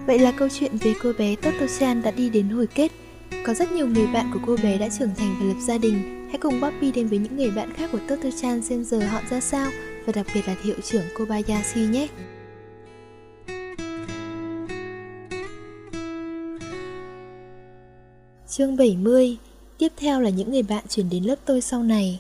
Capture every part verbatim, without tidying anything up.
Vậy là câu chuyện về cô bé Toto-chan đã đi đến hồi kết. Có rất nhiều người bạn của cô bé đã trưởng thành và lập gia đình. Hãy cùng Poppy đến với những người bạn khác của Toto-chan xem giờ họ ra sao, và đặc biệt là hiệu trưởng Kobayashi nhé. Chương bảy mươi. Tiếp theo là những người bạn chuyển đến lớp tôi sau này.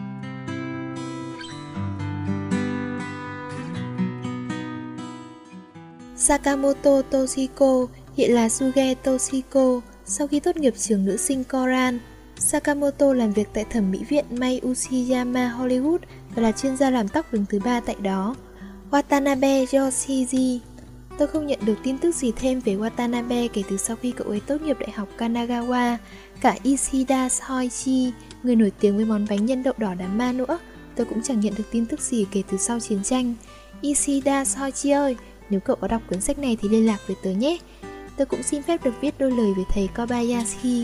Sakamoto Toshiko, hiện là Suge Toshiko, sau khi tốt nghiệp trường nữ sinh Koran. Sakamoto làm việc tại thẩm mỹ viện Mai Uchiyama Hollywood và là chuyên gia làm tóc đứng thứ ba tại đó. Watanabe Yoshiji. Tôi không nhận được tin tức gì thêm về Watanabe kể từ sau khi cậu ấy tốt nghiệp đại học Kanagawa. Cả Ishida Soichi, người nổi tiếng với món bánh nhân đậu đỏ đám ma nữa, tôi cũng chẳng nhận được tin tức gì kể từ sau chiến tranh. Ishida Soichi ơi, nếu cậu có đọc cuốn sách này thì liên lạc với tớ nhé. Tôi cũng xin phép được viết đôi lời về thầy Kobayashi.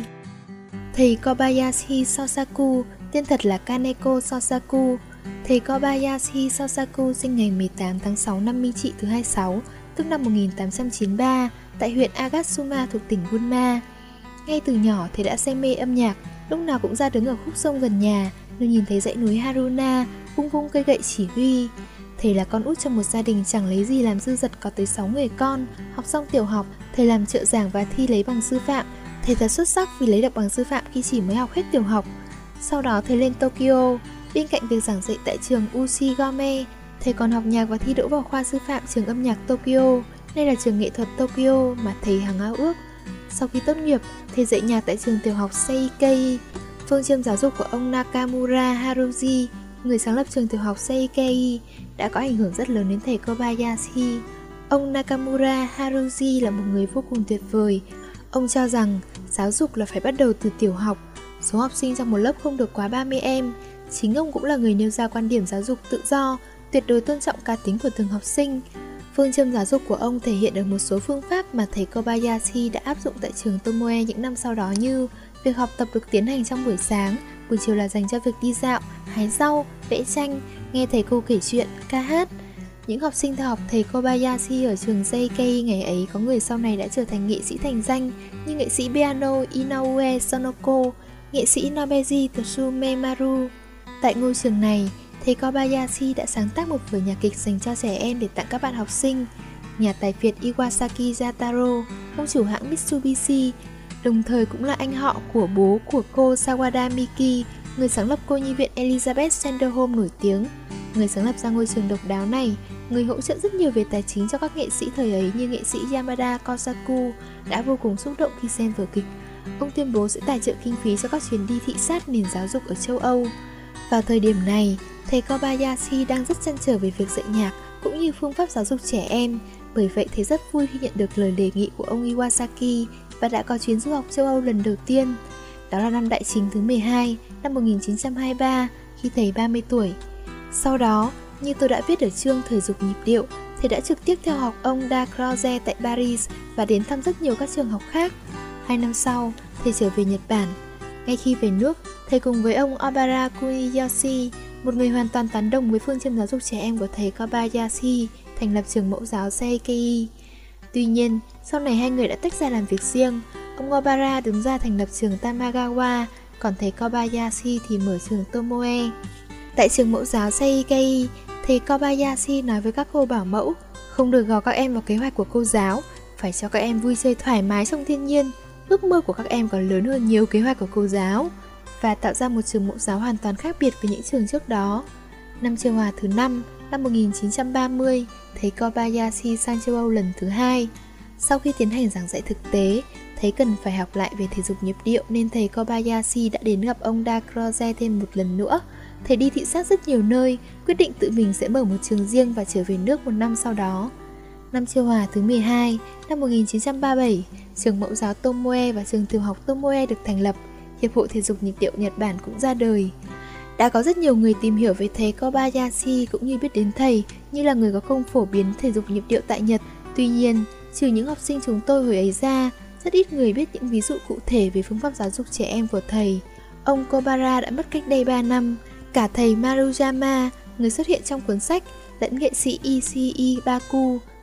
Thầy Kobayashi Sosaku, tên thật là Kaneko Sosaku. Thầy Kobayashi Sosaku sinh ngày mười tám tháng sáu năm Minh Trị thứ hai mươi sáu, tức năm một nghìn tám trăm chín mươi ba, tại huyện Agatsuma thuộc tỉnh Gunma. Ngay từ nhỏ thầy đã say mê âm nhạc, lúc nào cũng ra đứng ở khúc sông gần nhà, nơi nhìn thấy dãy núi Haruna, vung vung cây gậy chỉ huy. Thầy là con út trong một gia đình chẳng lấy gì làm dư dật có tới sáu người con. Học xong tiểu học, thầy làm trợ giảng và thi lấy bằng sư phạm. Thầy thật xuất sắc vì lấy được bằng sư phạm khi chỉ mới học hết tiểu học. Sau đó thầy lên Tokyo. Bên cạnh việc giảng dạy tại trường Ushigome, thầy còn học nhạc và thi đỗ vào khoa sư phạm trường âm nhạc Tokyo. Đây là trường nghệ thuật Tokyo mà thầy hằng ao ước. Sau khi tốt nghiệp, thầy dạy nhạc tại trường tiểu học Seikei. Phương châm giáo dục của ông Nakamura Haruji, người sáng lập trường tiểu học Seikei, đã có ảnh hưởng rất lớn đến thầy Kobayashi. Ông Nakamura Haruji là một người vô cùng tuyệt vời. Ông cho rằng giáo dục là phải bắt đầu từ tiểu học. Số học sinh trong một lớp không được quá ba mươi em. Chính ông cũng là người nêu ra quan điểm giáo dục tự do, tuyệt đối tôn trọng cá tính của từng học sinh. Phương châm giáo dục của ông thể hiện được một số phương pháp mà thầy Kobayashi đã áp dụng tại trường Tomoe những năm sau đó, như việc học tập được tiến hành trong buổi sáng, buổi chiều là dành cho việc đi dạo, hái rau, vẽ tranh, nghe thầy cô kể chuyện, ca hát. Những học sinh theo học thầy Kobayashi ở trường Seikei ngày ấy có người sau này đã trở thành nghệ sĩ thành danh như nghệ sĩ piano Inoue Sonoko, nghệ sĩ Nobeji Tsumemaru. Tại ngôi trường này, thầy Kobayashi đã sáng tác một vở nhạc kịch dành cho trẻ em để tặng các bạn học sinh. Nhà tài phiệt Iwasaki Jataro, ông chủ hãng Mitsubishi, đồng thời cũng là anh họ của bố của cô Sawada Miki, người sáng lập cô nhi viện Elizabeth Center Home nổi tiếng. Người sáng lập ra ngôi trường độc đáo này, người hỗ trợ rất nhiều về tài chính cho các nghệ sĩ thời ấy như nghệ sĩ Yamada Kosaku, đã vô cùng xúc động khi xem vở kịch. Ông tuyên bố sẽ tài trợ kinh phí cho các chuyến đi thị sát nền giáo dục ở châu Âu. Vào thời điểm này, thầy Kobayashi đang rất trăn trở về việc dạy nhạc cũng như phương pháp giáo dục trẻ em. Bởi vậy thầy rất vui khi nhận được lời đề nghị của ông Iwasaki và đã có chuyến du học châu Âu lần đầu tiên. Đó là năm Đại Chính thứ mười hai, năm một nghìn chín trăm hai mươi ba, khi thầy ba mươi tuổi. Sau đó, như tôi đã viết ở chương Thời dục nhịp điệu, thầy đã trực tiếp theo học ông Da Croce tại Paris và đến thăm rất nhiều các trường học khác. Hai năm sau, thầy trở về Nhật Bản. Ngay khi về nước, thầy cùng với ông Obara Kuniyoshi, một người hoàn toàn tán đồng với phương châm giáo dục trẻ em của thầy Kobayashi, thành lập trường mẫu giáo Seikei. Tuy nhiên, sau này hai người đã tách ra làm việc riêng. Ông Obara đứng ra thành lập trường Tamagawa, còn thầy Kobayashi thì mở trường Tomoe. Tại trường mẫu giáo Seikei, thầy Kobayashi nói với các cô bảo mẫu, không được gò các em vào kế hoạch của cô giáo, phải cho các em vui chơi thoải mái trong thiên nhiên. Ước mơ của các em còn lớn hơn nhiều kế hoạch của cô giáo, và tạo ra một trường mẫu giáo hoàn toàn khác biệt với những trường trước đó. Năm Chiêu Hòa thứ năm, năm một nghìn chín trăm ba mươi, thầy Kobayashi sang châu Âu lần thứ hai. Sau khi tiến hành giảng dạy thực tế, thấy cần phải học lại về thể dục nhịp điệu nên thầy Kobayashi đã đến gặp ông Da Croce thêm một lần nữa. Thầy đi thị sát rất nhiều nơi, quyết định tự mình sẽ mở một trường riêng và trở về nước một năm sau đó. Năm Chiêu Hòa thứ mười hai, năm một nghìn chín trăm ba mươi bảy, trường mẫu giáo Tomoe và trường tiểu học Tomoe được thành lập. Hiệp hội thể dục nhịp điệu Nhật Bản cũng ra đời. Đã có rất nhiều người tìm hiểu về thầy Kobayashi cũng như biết đến thầy như là người có công phổ biến thể dục nhịp điệu tại Nhật. Tuy nhiên, trừ những học sinh chúng tôi hồi ấy ra, rất ít người biết những ví dụ cụ thể về phương pháp giáo dục trẻ em của thầy. Ông Kobara đã mất cách đây ba năm. Cả thầy Maruyama, người xuất hiện trong cuốn sách, lẫn nghệ sĩ Ishii Baku,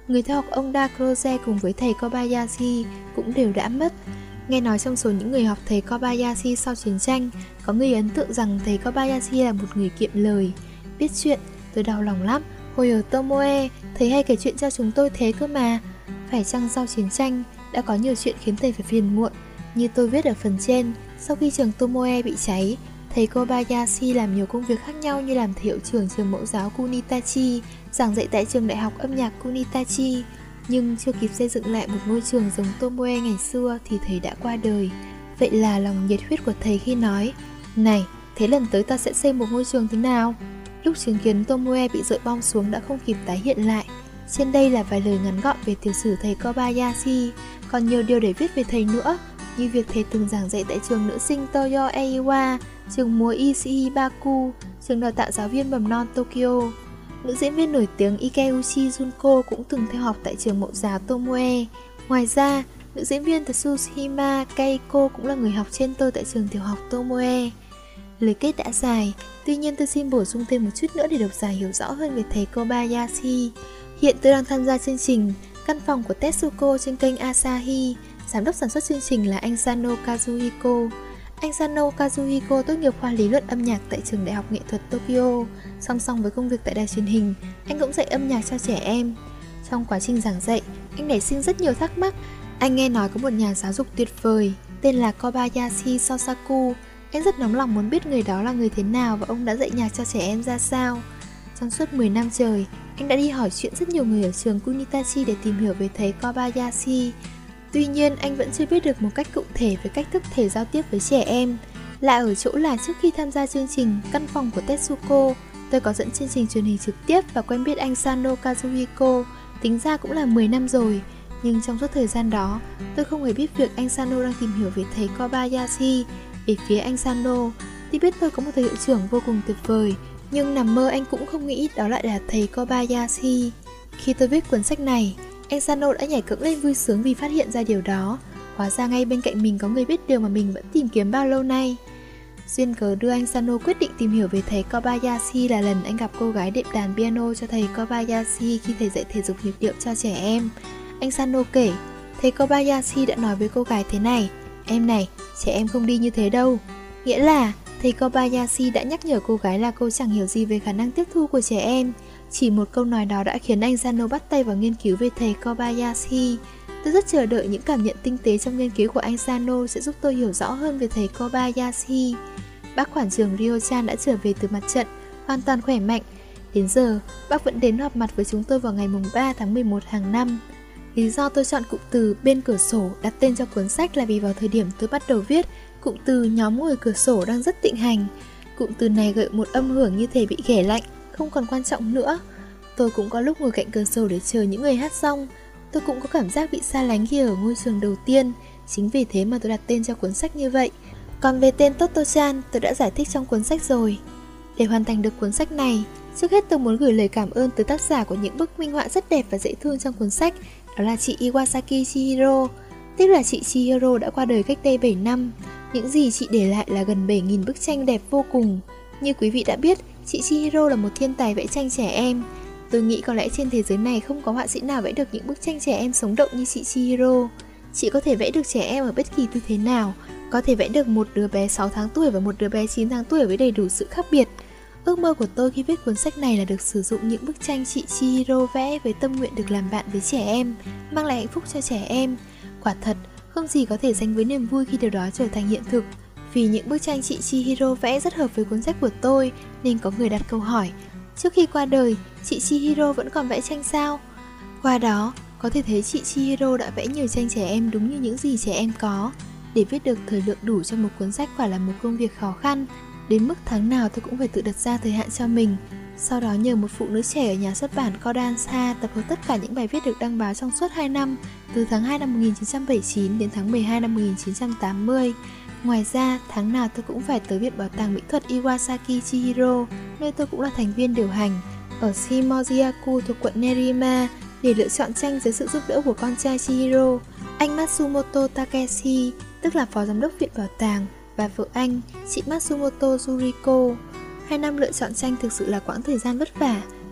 Người theo học ông Dakrose cùng với thầy Kobayashi cũng đều đã mất. Nghe nói trong số những người học thầy Kobayashi sau chiến tranh, có người ấn tượng rằng thầy Kobayashi là một người kiệm lời, biết chuyện. Tôi đau lòng lắm. Hồi ở Tomoe, thầy hay kể chuyện cho chúng tôi thế cơ mà. Phải chăng sau chiến tranh đã có nhiều chuyện khiến thầy phải phiền muộn? Như tôi viết ở phần trên, sau khi trường Tomoe bị cháy, thầy Kobayashi làm nhiều công việc khác nhau như làm thầy hiệu trưởng trường mẫu giáo Kunitachi, giảng dạy tại trường đại học âm nhạc Kunitachi. Nhưng chưa kịp xây dựng lại một ngôi trường giống Tomoe ngày xưa thì thầy đã qua đời. Vậy là lòng nhiệt huyết của thầy khi nói: "Này, thế lần tới ta sẽ xây một ngôi trường thế nào?" Lúc chứng kiến Tomoe bị dội bom xuống đã không kịp tái hiện lại. Trên đây là vài lời ngắn gọn về tiểu sử thầy Kobayashi. Còn nhiều điều để viết về thầy nữa, như việc thầy từng giảng dạy tại trường nữ sinh Toyo Eiwa, trường múa Ishii Baku, trường đào tạo giáo viên mầm non Tokyo. Nữ diễn viên nổi tiếng Ikeuchi Junko cũng từng theo học tại trường mẫu giáo Tomoe. Ngoài ra, nữ diễn viên Tsushima Keiko cũng là người học trên tôi tại trường tiểu học Tomoe. Lời kết đã dài, tuy nhiên tôi xin bổ sung thêm một chút nữa để độc giả hiểu rõ hơn về thầy Kobayashi. Hiện tôi đang tham gia chương trình Căn phòng của Tetsuko trên kênh Asahi. Giám đốc sản xuất chương trình là anh Sano Kazuhiko. Anh Sano Kazuhiko tốt nghiệp khoa lý luận âm nhạc tại trường đại học nghệ thuật Tokyo. Song song với công việc tại đài truyền hình, anh cũng dạy âm nhạc cho trẻ em. Trong quá trình giảng dạy, anh nảy sinh rất nhiều thắc mắc. Anh nghe nói có một nhà giáo dục tuyệt vời tên là Kobayashi Sosaku. Anh rất nóng lòng muốn biết người đó là người thế nào và ông đã dạy nhạc cho trẻ em ra sao. Trong suốt mười năm trời, anh đã đi hỏi chuyện rất nhiều người ở trường Kunitachi để tìm hiểu về thầy Kobayashi. Tuy nhiên, anh vẫn chưa biết được một cách cụ thể về cách thức thầy giao tiếp với trẻ em. Lạ ở chỗ là trước khi tham gia chương trình Căn phòng của Tetsuko, tôi có dẫn chương trình truyền hình trực tiếp và quen biết anh Sano Kazuhiko, tính ra cũng là mười năm rồi. Nhưng trong suốt thời gian đó, tôi không hề biết việc anh Sano đang tìm hiểu về thầy Kobayashi. Về phía anh Sano, tôi biết tôi có một thầy hiệu trưởng vô cùng tuyệt vời, nhưng nằm mơ anh cũng không nghĩ đó lại là thầy Kobayashi. Khi tôi viết cuốn sách này, anh Sano đã nhảy cẫng lên vui sướng vì phát hiện ra điều đó. Hóa ra ngay bên cạnh mình có người biết điều mà mình vẫn tìm kiếm bao lâu nay. Duyên cớ đưa anh Sano quyết định tìm hiểu về thầy Kobayashi là lần anh gặp cô gái đệm đàn piano cho thầy Kobayashi khi thầy dạy thể dục nhịp điệu cho trẻ em. Anh Sano kể, thầy Kobayashi đã nói với cô gái thế này: "Em này, trẻ em không đi như thế đâu." Nghĩa là thầy Kobayashi đã nhắc nhở cô gái là cô chẳng hiểu gì về khả năng tiếp thu của trẻ em. Chỉ một câu nói đó đã khiến anh Sano bắt tay vào nghiên cứu về thầy Kobayashi. Tôi rất chờ đợi những cảm nhận tinh tế trong nghiên cứu của anh Sano sẽ giúp tôi hiểu rõ hơn về thầy Kobayashi. Bác quản trường Ryo-chan đã trở về từ mặt trận, hoàn toàn khỏe mạnh. Đến giờ, bác vẫn đến họp mặt với chúng tôi vào ngày ba tháng mười một hàng năm. Lý do tôi chọn cụm từ bên cửa sổ đặt tên cho cuốn sách là vì vào thời điểm tôi bắt đầu viết, cụm từ nhóm ngồi cửa sổ đang rất thịnh hành. Cụm từ này gợi một âm hưởng như thể bị ghẻ lạnh, không còn quan trọng nữa. Tôi cũng có lúc ngồi cạnh cửa sổ để chờ những người hát xong. Tôi cũng có cảm giác bị xa lánh khi ở ngôi trường đầu tiên. Chính vì thế mà tôi đặt tên cho cuốn sách như vậy. Còn về tên Toto-chan, tôi đã giải thích trong cuốn sách rồi. Để hoàn thành được cuốn sách này, trước hết tôi muốn gửi lời cảm ơn tới tác giả của những bức minh họa rất đẹp và dễ thương trong cuốn sách. Đó là chị Iwasaki Chihiro. Tiếc là chị Chihiro đã qua đời cách đây bảy năm. Những gì chị để lại là gần bảy nghìn bức tranh đẹp vô cùng. Như quý vị đã biết, chị Chihiro là một thiên tài vẽ tranh trẻ em. Tôi nghĩ có lẽ trên thế giới này không có họa sĩ nào vẽ được những bức tranh trẻ em sống động như chị Chihiro. Chị có thể vẽ được trẻ em ở bất kỳ tư thế nào, có thể vẽ được một đứa bé sáu tháng tuổi và một đứa bé chín tháng tuổi với đầy đủ sự khác biệt. Ước mơ của tôi khi viết cuốn sách này là được sử dụng những bức tranh chị Chihiro vẽ với tâm nguyện được làm bạn với trẻ em, mang lại hạnh phúc cho trẻ em. Quả thật, không gì có thể sánh với niềm vui khi điều đó trở thành hiện thực. Vì những bức tranh chị Chihiro vẽ rất hợp với cuốn sách của tôi, nên có người đặt câu hỏi: trước khi qua đời, chị Chihiro vẫn còn vẽ tranh sao? Qua đó, có thể thấy chị Chihiro đã vẽ nhiều tranh trẻ em đúng như những gì trẻ em có. Để viết được thời lượng đủ cho một cuốn sách quả là một công việc khó khăn, đến mức tháng nào tôi cũng phải tự đặt ra thời hạn cho mình. Sau đó nhờ một phụ nữ trẻ ở nhà xuất bản Kodansha tập hợp tất cả những bài viết được đăng báo trong suốt hai năm, từ tháng hai năm một nghìn chín trăm bảy mươi chín đến tháng mười hai năm một nghìn chín trăm tám mươi. Ngoài ra, tháng nào tôi cũng phải tới Viện Bảo tàng Mỹ thuật Iwasaki Chihiro, nơi tôi cũng là thành viên điều hành, ở Shimojiyaku thuộc quận Nerima, để lựa chọn tranh dưới sự giúp đỡ của con trai Chihiro, anh Matsumoto Takeshi, tức là phó giám đốc Viện Bảo tàng, và vợ anh, chị Matsumoto Yuriko. Hai năm lựa chọn tranh thực sự là quãng thời gian vất vả,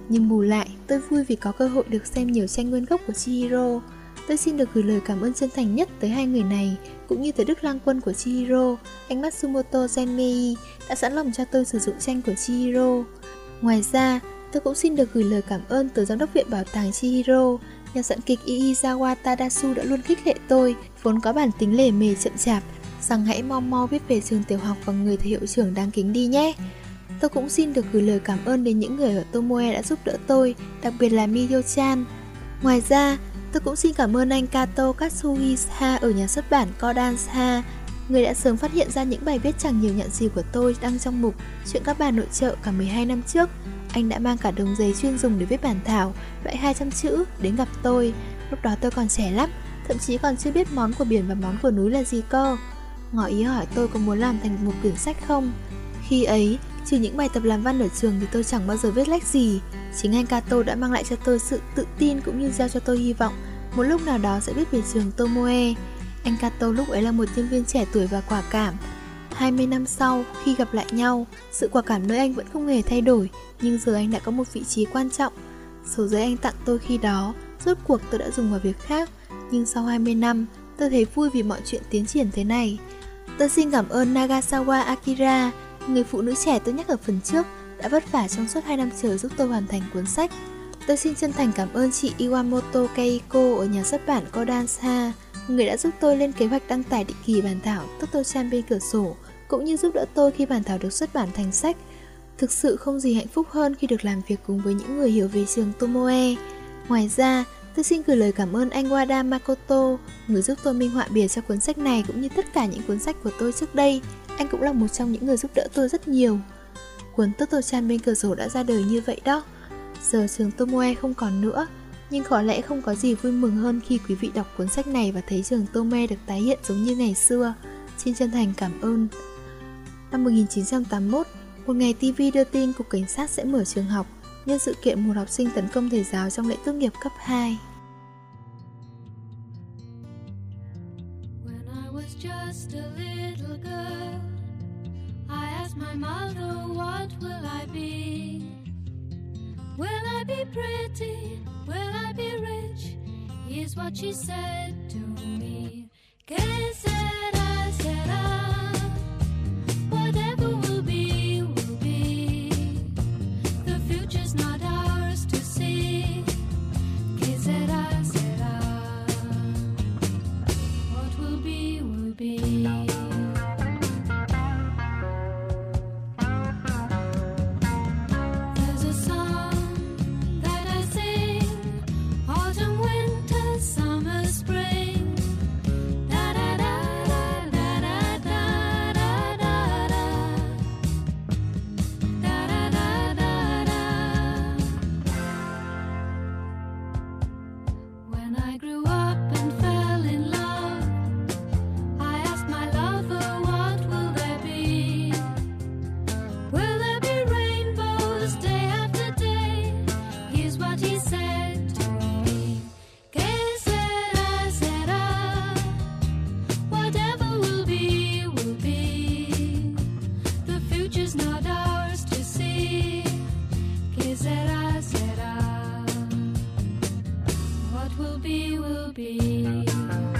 Nhưng bù lại, tôi vui vì có cơ hội được xem nhiều tranh nguyên gốc của Chihiro. Tôi xin được gửi lời cảm ơn chân thành nhất tới hai người này, cũng như tới Đức Lang Quân của Chihiro, anh Matsumoto Zenmei, đã sẵn lòng cho tôi sử dụng tranh của Chihiro. Ngoài ra, tôi cũng xin được gửi lời cảm ơn tới giám đốc viện bảo tàng Chihiro. Nhà soạn kịch Iizawa Tadasu đã luôn khích lệ tôi, vốn có bản tính lề mề chậm chạp, rằng hãy mau mau viết về trường tiểu học và người thầy hiệu trưởng đáng kính đi nhé. Tôi cũng xin được gửi lời cảm ơn đến những người ở Tomoe đã giúp đỡ tôi, đặc biệt là Miyo-chan. Ngoài ra, tôi cũng xin cảm ơn anh Kato Katsuhisa ở nhà xuất bản Kodansha, người đã sớm phát hiện ra những bài viết chẳng nhiều nhận gì của tôi đăng trong mục Chuyện các bà nội trợ cả mười hai năm trước. Anh đã mang cả đống giấy chuyên dùng để viết bản thảo, loại hai trăm chữ, đến gặp tôi. Lúc đó tôi còn trẻ lắm, thậm chí còn chưa biết món của biển và món của núi là gì cơ. Ngỏ ý hỏi tôi có muốn làm thành một quyển sách không. Khi ấy, trừ những bài tập làm văn ở trường thì tôi chẳng bao giờ viết lách gì. Chính anh Kato đã mang lại cho tôi sự tự tin cũng như gieo cho tôi hy vọng một lúc nào đó sẽ viết về trường Tomoe. Anh Kato lúc ấy là một nhân viên trẻ tuổi và quả cảm. hai mươi năm sau, khi gặp lại nhau, sự quả cảm nơi anh vẫn không hề thay đổi, nhưng giờ anh đã có một vị trí quan trọng. Số giấy anh tặng tôi khi đó, rốt cuộc tôi đã dùng vào việc khác, nhưng sau hai mươi năm, tôi thấy vui vì mọi chuyện tiến triển thế này. Tôi xin cảm ơn Nagasawa Akira, người phụ nữ trẻ tôi nhắc ở phần trước, đã vất vả trong suốt hai năm trời giúp tôi hoàn thành cuốn sách. Tôi xin chân thành cảm ơn chị Iwamoto Keiko ở nhà xuất bản Kodansha, người đã giúp tôi lên kế hoạch đăng tải định kỳ bản thảo Toto-chan bên cửa sổ, cũng như giúp đỡ tôi khi bản thảo được xuất bản thành sách. Thực sự không gì hạnh phúc hơn khi được làm việc cùng với những người hiểu về trường Tomoe. Ngoài ra, tôi xin gửi lời cảm ơn anh Wada Makoto, người giúp tôi minh họa bìa cho cuốn sách này cũng như tất cả những cuốn sách của tôi trước đây. Anh cũng là một trong những người giúp đỡ tôi rất nhiều. Cuốn Toto-chan bên cửa sổ đã ra đời như vậy đó. Giờ trường Tomoe không còn nữa, nhưng có lẽ không có gì vui mừng hơn khi quý vị đọc cuốn sách này và thấy trường Tomoe được tái hiện giống như ngày xưa. Xin chân thành cảm ơn. Năm một nghìn chín trăm tám mươi mốt, một ngày ti vi đưa tin cục cảnh sát sẽ mở trường học nhân sự kiện một học sinh tấn công thầy giáo trong lễ tốt nghiệp cấp hai. When I was just a little girl, I asked my mother, what will I be? Will I be pretty? Will I be rich? Here's what she said to me. Que sera, sera. Whatever will be, will be. The future's not ours to see. Que sera, sera. What will be, will be. Será, será. What will be, will be.